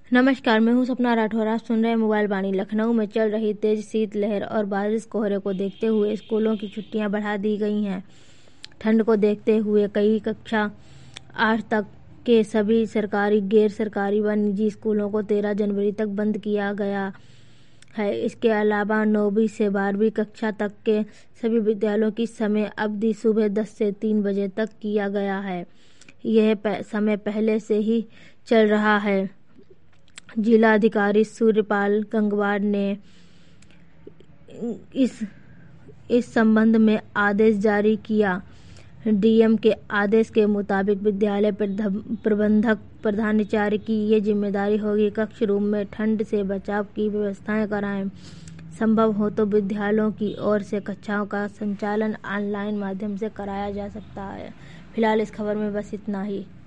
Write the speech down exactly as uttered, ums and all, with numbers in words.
नमस्कार, मैं हूं सपना राठौर। आप सुन रहे हैं मोबाइल वाणी। लखनऊ में चल रही तेज शीतलहर और बारिश कोहरे को देखते हुए स्कूलों की छुट्टियां बढ़ा दी गई हैं। ठंड को देखते हुए कई कक्षा आठ तक के सभी सरकारी, गैर सरकारी व निजी स्कूलों को तेरह जनवरी तक बंद किया गया है। इसके अलावा नौवीं से बारहवीं कक्षा तक के सभी विद्यालयों की समय अवधि सुबह दस से तीन बजे तक किया गया है। यह समय पहले से ही चल रहा है। जिलाधिकारी सूर्यपाल गंगवार ने इस इस संबंध में आदेश जारी किया। डीएम के आदेश के मुताबिक विद्यालय प्रबंधक प्रधानाचार्य की ये जिम्मेदारी होगी। कक्ष रूम में ठंड से बचाव की व्यवस्थाएं कराएं। संभव हो तो विद्यालयों की ओर से कक्षाओं का संचालन ऑनलाइन माध्यम से कराया जा सकता है। फिलहाल इस खबर में बस इतना ही।